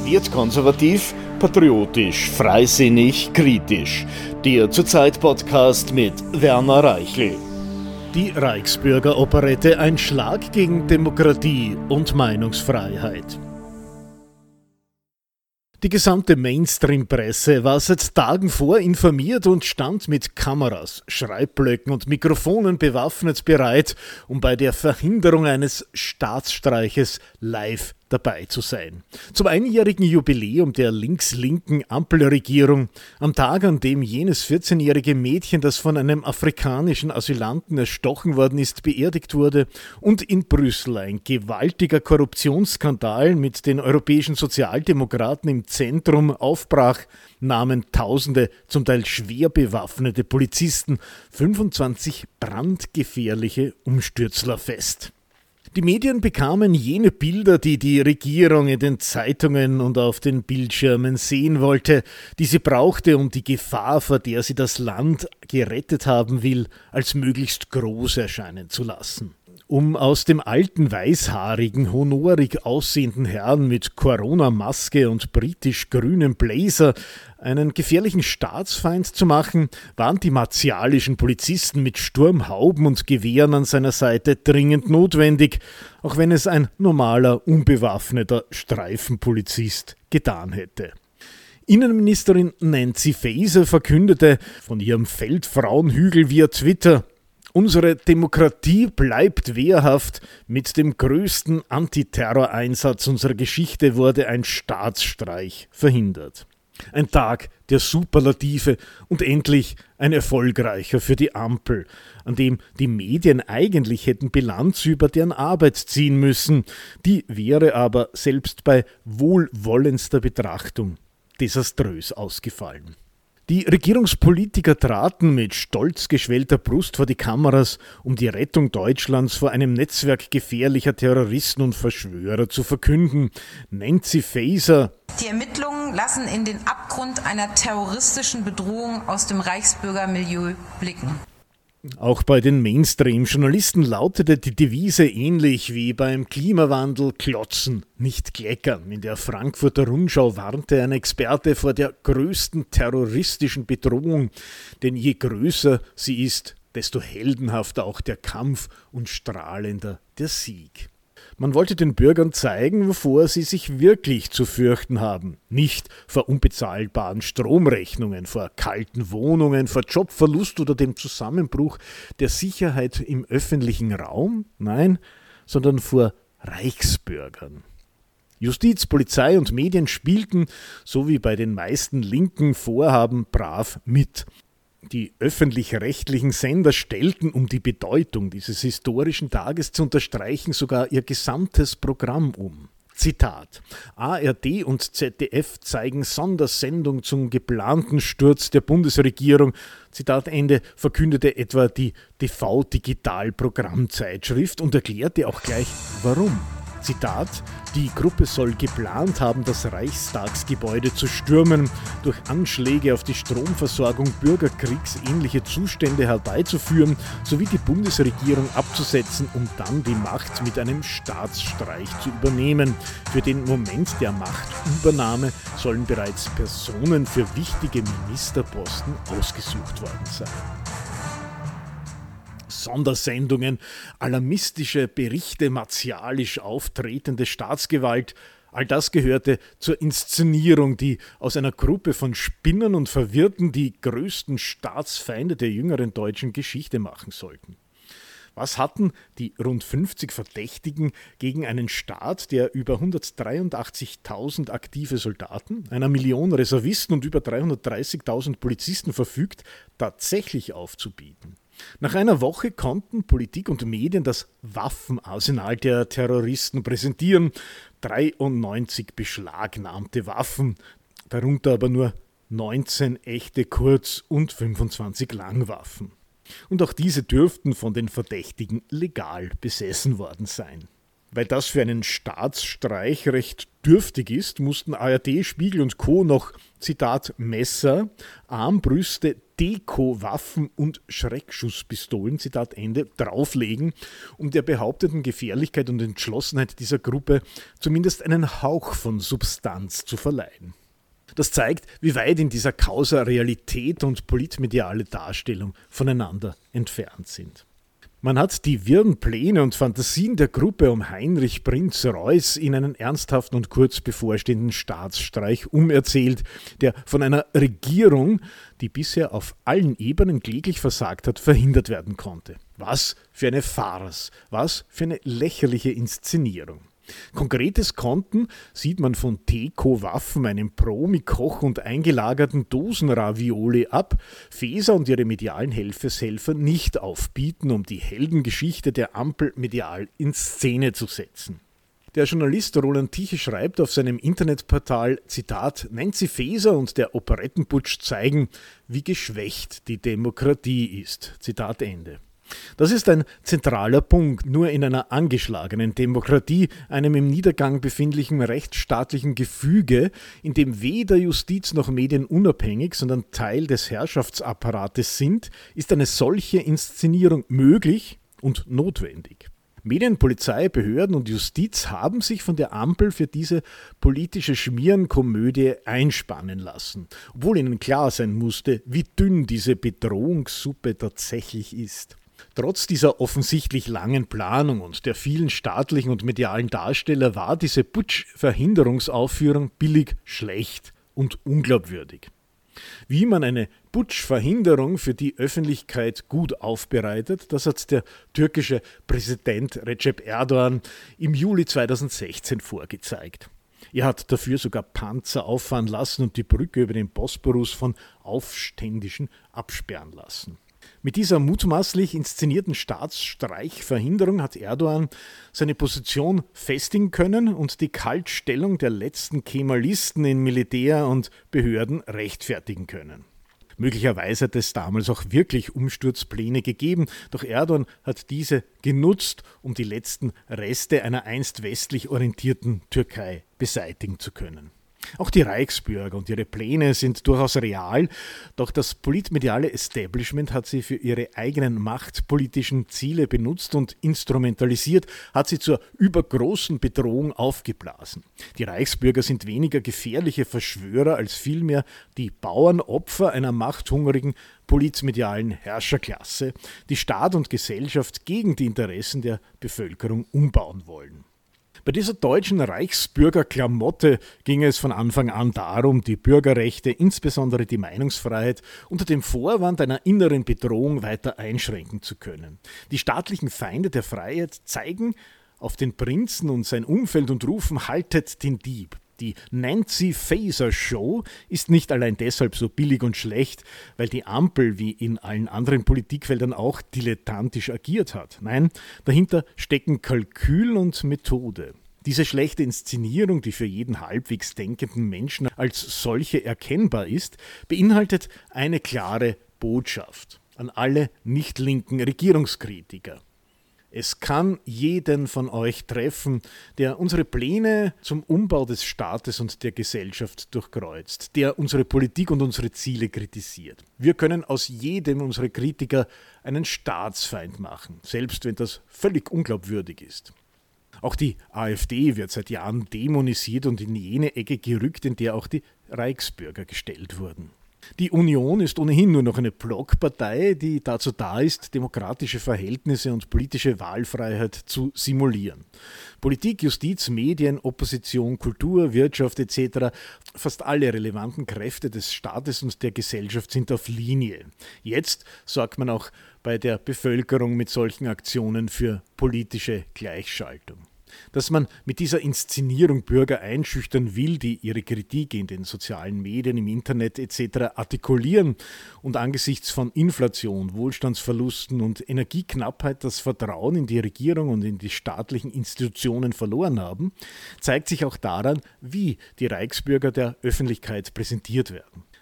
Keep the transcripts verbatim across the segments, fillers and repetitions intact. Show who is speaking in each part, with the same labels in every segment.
Speaker 1: Ambitioniert konservativ, patriotisch, freisinnig, kritisch. Der Zurzeit-Podcast mit Werner Reichel. Die Reichsbürger-Operette Ein Schlag gegen Demokratie und Meinungsfreiheit. Die gesamte Mainstream-Presse war seit Tagen vorinformiert und stand mit Kameras, Schreibblöcken und Mikrofonen bewaffnet bereit, um bei der Verhinderung eines Staatsstreiches live dabei zu sein. Zum einjährigen Jubiläum der links-linken Ampelregierung, am Tag, an dem jenes vierzehnjährige Mädchen, das von einem afrikanischen Asylanten erstochen worden ist, beerdigt wurde und in Brüssel ein gewaltiger Korruptionsskandal mit den europäischen Sozialdemokraten im Zentrum aufbrach, nahmen Tausende, zum Teil schwer bewaffnete Polizisten fünfundzwanzig brandgefährliche Umstürzler fest. Die Medien bekamen jene Bilder, die die Regierung in den Zeitungen und auf den Bildschirmen sehen wollte, die sie brauchte, um die Gefahr, vor der sie das Land gerettet haben will, als möglichst groß erscheinen zu lassen. Um aus dem alten, weißhaarigen, honorig aussehenden Herrn mit Corona-Maske und britisch-grünem Blazer einen gefährlichen Staatsfeind zu machen, waren die martialischen Polizisten mit Sturmhauben und Gewehren an seiner Seite dringend notwendig, auch wenn es ein normaler, unbewaffneter Streifenpolizist getan hätte. Innenministerin Nancy Faeser verkündete von ihrem Feldfrauenhügel via Twitter: Unsere Demokratie bleibt wehrhaft. Mit dem größten Antiterroreinsatz unserer Geschichte wurde ein Staatsstreich verhindert. Ein Tag der Superlative und endlich ein erfolgreicher für die Ampel, an dem die Medien eigentlich hätten Bilanz über deren Arbeit ziehen müssen. Die wäre aber selbst bei wohlwollendster Betrachtung desaströs ausgefallen. Die Regierungspolitiker traten mit stolz geschwellter Brust vor die Kameras, um die Rettung Deutschlands vor einem Netzwerk gefährlicher Terroristen und Verschwörer zu verkünden. Nancy Faeser:
Speaker 2: Die Ermittlungen lassen in den Abgrund einer terroristischen Bedrohung aus dem Reichsbürgermilieu blicken.
Speaker 1: Auch bei den Mainstream-Journalisten lautete die Devise ähnlich wie beim Klimawandel: klotzen, nicht kleckern. In der Frankfurter Rundschau warnte ein Experte vor der größten terroristischen Bedrohung, denn je größer sie ist, desto heldenhafter auch der Kampf und strahlender der Sieg. Man wollte den Bürgern zeigen, wovor sie sich wirklich zu fürchten haben. Nicht vor unbezahlbaren Stromrechnungen, vor kalten Wohnungen, vor Jobverlust oder dem Zusammenbruch der Sicherheit im öffentlichen Raum, nein, sondern vor Reichsbürgern. Justiz, Polizei und Medien spielten, so wie bei den meisten linken Vorhaben, brav mit. Die öffentlich-rechtlichen Sender stellten, um die Bedeutung dieses historischen Tages zu unterstreichen, sogar ihr gesamtes Programm um. Zitat: A R D und Z D F zeigen Sondersendung zum geplanten Sturz der Bundesregierung. Zitat Ende, verkündete etwa die T V-Digital-Programmzeitschrift und erklärte auch gleich, warum. Zitat: Die Gruppe soll geplant haben, das Reichstagsgebäude zu stürmen, durch Anschläge auf die Stromversorgung bürgerkriegsähnliche Zustände herbeizuführen, sowie die Bundesregierung abzusetzen, um dann die Macht mit einem Staatsstreich zu übernehmen. Für den Moment der Machtübernahme sollen bereits Personen für wichtige Ministerposten ausgesucht worden sein. Sondersendungen, alarmistische Berichte, martialisch auftretende Staatsgewalt, all das gehörte zur Inszenierung, die aus einer Gruppe von Spinnern und Verwirrten die größten Staatsfeinde der jüngeren deutschen Geschichte machen sollten. Was hatten die rund fünfzig Verdächtigen gegen einen Staat, der über hundertdreiundachtzigtausend aktive Soldaten, einer Million Reservisten und über dreihundertdreißigtausend Polizisten verfügt, tatsächlich aufzubieten? Nach einer Woche konnten Politik und Medien das Waffenarsenal der Terroristen präsentieren. dreiundneunzig beschlagnahmte Waffen, darunter aber nur neunzehn echte Kurz- und fünfundzwanzig Langwaffen. Und auch diese dürften von den Verdächtigen legal besessen worden sein. Weil das für einen Staatsstreich recht dürftig ist, mussten A R D, Spiegel und Co. noch, Zitat, Messer, Armbrüste, Deko, Waffen und Schreckschusspistolen, Zitat Ende, drauflegen, um der behaupteten Gefährlichkeit und Entschlossenheit dieser Gruppe zumindest einen Hauch von Substanz zu verleihen. Das zeigt, wie weit in dieser Causa Realität und politmediale Darstellung voneinander entfernt sind. Man hat die wirren Pläne und Fantasien der Gruppe um Heinrich Prinz Reuß in einen ernsthaften und kurz bevorstehenden Staatsstreich umerzählt, der von einer Regierung, die bisher auf allen Ebenen kläglich versagt hat, verhindert werden konnte. Was für eine Farce, was für eine lächerliche Inszenierung. Konkretes Konten sieht man von Deko-Waffen, einem Promi-Koch und eingelagerten Dosenravioli ab, Faeser und ihre medialen Helfershelfer nicht aufbieten, um die Heldengeschichte der Ampel medial in Szene zu setzen. Der Journalist Roland Tichy schreibt auf seinem Internetportal, Zitat, Nancy Faeser und der Operettenputsch zeigen, wie geschwächt die Demokratie ist. Zitat Ende. Das ist ein zentraler Punkt. Nur in einer angeschlagenen Demokratie, einem im Niedergang befindlichen rechtsstaatlichen Gefüge, in dem weder Justiz noch Medien unabhängig, sondern Teil des Herrschaftsapparates sind, ist eine solche Inszenierung möglich und notwendig. Medien, Polizei, Behörden und Justiz haben sich von der Ampel für diese politische Schmierenkomödie einspannen lassen, obwohl ihnen klar sein musste, wie dünn diese Bedrohungssuppe tatsächlich ist. Trotz dieser offensichtlich langen Planung und der vielen staatlichen und medialen Darsteller war diese Putsch-Verhinderungsaufführung billig, schlecht und unglaubwürdig. Wie man eine Putsch-Verhinderung für die Öffentlichkeit gut aufbereitet, das hat der türkische Präsident Recep Erdogan im Juli zweitausendsechzehn vorgezeigt. Er hat dafür sogar Panzer auffahren lassen und die Brücke über den Bosporus von Aufständischen absperren lassen. Mit dieser mutmaßlich inszenierten Staatsstreichverhinderung hat Erdogan seine Position festigen können und die Kaltstellung der letzten Kemalisten in Militär und Behörden rechtfertigen können. Möglicherweise hat es damals auch wirklich Umsturzpläne gegeben, doch Erdogan hat diese genutzt, um die letzten Reste einer einst westlich orientierten Türkei beseitigen zu können. Auch die Reichsbürger und ihre Pläne sind durchaus real, doch das politmediale Establishment hat sie für ihre eigenen machtpolitischen Ziele benutzt und instrumentalisiert, hat sie zur übergroßen Bedrohung aufgeblasen. Die Reichsbürger sind weniger gefährliche Verschwörer als vielmehr die Bauernopfer einer machthungrigen politmedialen Herrscherklasse, die Staat und Gesellschaft gegen die Interessen der Bevölkerung umbauen wollen. Bei dieser deutschen Reichsbürgerklamotte ging es von Anfang an darum, die Bürgerrechte, insbesondere die Meinungsfreiheit, unter dem Vorwand einer inneren Bedrohung weiter einschränken zu können. Die staatlichen Feinde der Freiheit zeigen auf den Prinzen und sein Umfeld und rufen, haltet den Dieb. Die Nancy Faeser Show ist nicht allein deshalb so billig und schlecht, weil die Ampel wie in allen anderen Politikfeldern auch dilettantisch agiert hat. Nein, dahinter stecken Kalkül und Methode. Diese schlechte Inszenierung, die für jeden halbwegs denkenden Menschen als solche erkennbar ist, beinhaltet eine klare Botschaft an alle nicht linken Regierungskritiker. Es kann jeden von euch treffen, der unsere Pläne zum Umbau des Staates und der Gesellschaft durchkreuzt, der unsere Politik und unsere Ziele kritisiert. Wir können aus jedem unserer Kritiker einen Staatsfeind machen, selbst wenn das völlig unglaubwürdig ist. Auch die AfD wird seit Jahren dämonisiert und in jene Ecke gerückt, in der auch die Reichsbürger gestellt wurden. Die Union ist ohnehin nur noch eine Blockpartei, die dazu da ist, demokratische Verhältnisse und politische Wahlfreiheit zu simulieren. Politik, Justiz, Medien, Opposition, Kultur, Wirtschaft et cetera, fast alle relevanten Kräfte des Staates und der Gesellschaft sind auf Linie. Jetzt sorgt man auch bei der Bevölkerung mit solchen Aktionen für politische Gleichschaltung. Dass man mit dieser Inszenierung Bürger einschüchtern will, die ihre Kritik in den sozialen Medien, im Internet et cetera artikulieren und angesichts von Inflation, Wohlstandsverlusten und Energieknappheit das Vertrauen in die Regierung und in die staatlichen Institutionen verloren haben, zeigt sich auch daran, wie die Reichsbürger der Öffentlichkeit präsentiert werden.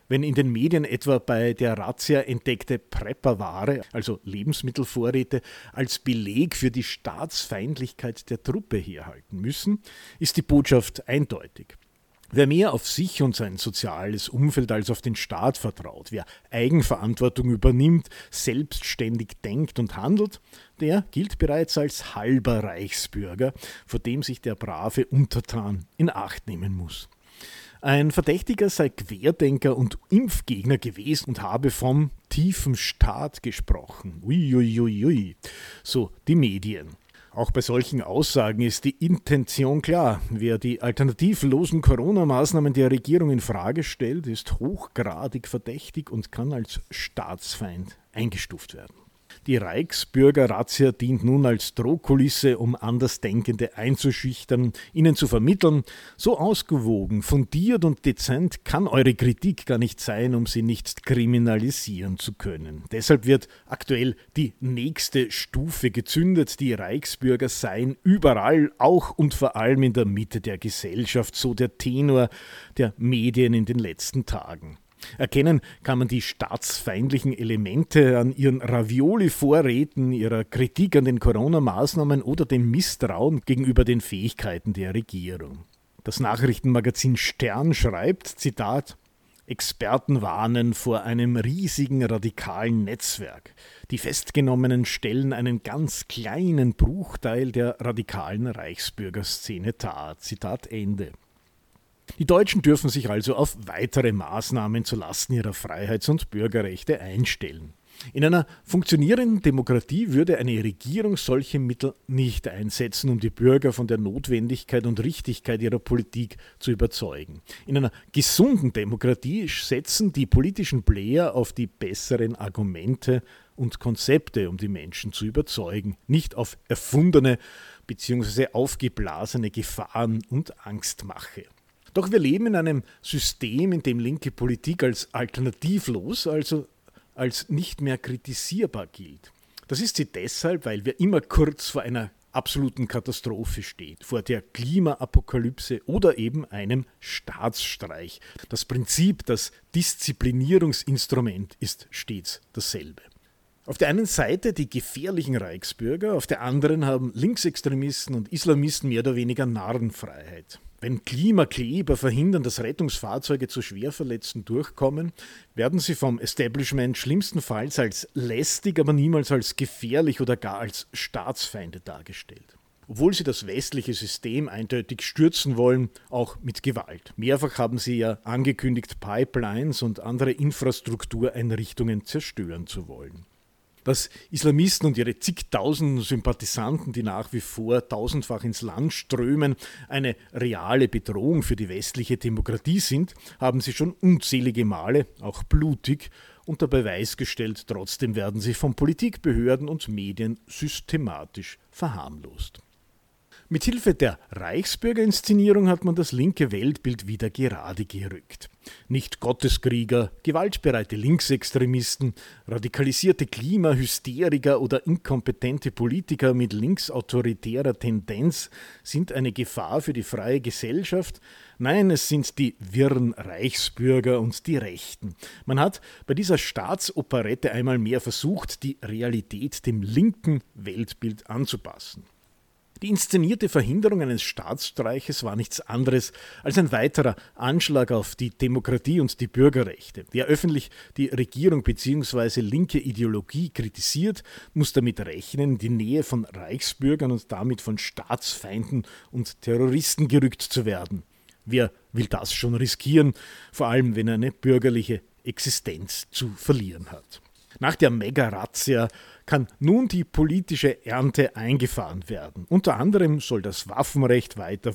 Speaker 1: Wenn in den Medien etwa bei der Razzia entdeckte Prepperware, also Lebensmittelvorräte, als Beleg für die Staatsfeindlichkeit der Truppe herhalten müssen, ist die Botschaft eindeutig. Wer mehr auf sich und sein soziales Umfeld als auf den Staat vertraut, wer Eigenverantwortung übernimmt, selbstständig denkt und handelt, der gilt bereits als halber Reichsbürger, vor dem sich der brave Untertan in Acht nehmen muss. Ein Verdächtiger sei Querdenker und Impfgegner gewesen und habe vom tiefen Staat gesprochen. Uiuiui, ui, ui. So die Medien. Auch bei solchen Aussagen ist die Intention klar. Wer die alternativlosen Corona-Maßnahmen der Regierung in Frage stellt, ist hochgradig verdächtig und kann als Staatsfeind eingestuft werden. Die Reichsbürger-Razzia dient nun als Drohkulisse, um Andersdenkende einzuschüchtern, ihnen zu vermitteln, so ausgewogen, fundiert und dezent kann eure Kritik gar nicht sein, um sie nicht kriminalisieren zu können. Deshalb wird aktuell die nächste Stufe gezündet. Die Reichsbürger seien überall, auch und vor allem in der Mitte der Gesellschaft, so der Tenor der Medien in den letzten Tagen. Erkennen kann man die staatsfeindlichen Elemente an ihren Ravioli-Vorräten, ihrer Kritik an den Corona-Maßnahmen oder dem Misstrauen gegenüber den Fähigkeiten der Regierung. Das Nachrichtenmagazin Stern schreibt, Zitat, Experten warnen vor einem riesigen radikalen Netzwerk. Die Festgenommenen stellen einen ganz kleinen Bruchteil der radikalen Reichsbürgerszene dar. Zitat Ende. Die Deutschen dürfen sich also auf weitere Maßnahmen zulasten ihrer Freiheits- und Bürgerrechte einstellen. In einer funktionierenden Demokratie würde eine Regierung solche Mittel nicht einsetzen, um die Bürger von der Notwendigkeit und Richtigkeit ihrer Politik zu überzeugen. In einer gesunden Demokratie setzen die politischen Player auf die besseren Argumente und Konzepte, um die Menschen zu überzeugen, nicht auf erfundene bzw. aufgeblasene Gefahren und Angstmache. Doch wir leben in einem System, in dem linke Politik als alternativlos, also als nicht mehr kritisierbar gilt. Das ist sie deshalb, weil wir immer kurz vor einer absoluten Katastrophe stehen, vor der Klimaapokalypse oder eben einem Staatsstreich. Das Prinzip, das Disziplinierungsinstrument ist stets dasselbe. Auf der einen Seite die gefährlichen Reichsbürger, auf der anderen haben Linksextremisten und Islamisten mehr oder weniger Narrenfreiheit. Wenn Klimakleber verhindern, dass Rettungsfahrzeuge zu Schwerverletzten durchkommen, werden sie vom Establishment schlimmstenfalls als lästig, aber niemals als gefährlich oder gar als Staatsfeinde dargestellt. Obwohl sie das westliche System eindeutig stürzen wollen, auch mit Gewalt. Mehrfach haben sie ja angekündigt, Pipelines und andere Infrastruktureinrichtungen zerstören zu wollen. Dass Islamisten und ihre zigtausenden Sympathisanten, die nach wie vor tausendfach ins Land strömen, eine reale Bedrohung für die westliche Demokratie sind, haben sie schon unzählige Male, auch blutig, unter Beweis gestellt. Trotzdem werden sie von Politikbehörden und Medien systematisch verharmlost. Mithilfe der Reichsbürgerinszenierung hat man das linke Weltbild wieder gerade gerückt. Nicht Gotteskrieger, gewaltbereite Linksextremisten, radikalisierte Klimahysteriker oder inkompetente Politiker mit linksautoritärer Tendenz sind eine Gefahr für die freie Gesellschaft. Nein, es sind die wirren Reichsbürger und die Rechten. Man hat bei dieser Staatsoperette einmal mehr versucht, die Realität dem linken Weltbild anzupassen. Die inszenierte Verhinderung eines Staatsstreiches war nichts anderes als ein weiterer Anschlag auf die Demokratie und die Bürgerrechte. Wer öffentlich die Regierung bzw. linke Ideologie kritisiert, muss damit rechnen, in die Nähe von Reichsbürgern und damit von Staatsfeinden und Terroristen gerückt zu werden. Wer will das schon riskieren, vor allem wenn er eine bürgerliche Existenz zu verlieren hat? Nach der Mega-Razzia kann nun die politische Ernte eingefahren werden. Unter anderem soll das Waffenrecht weiter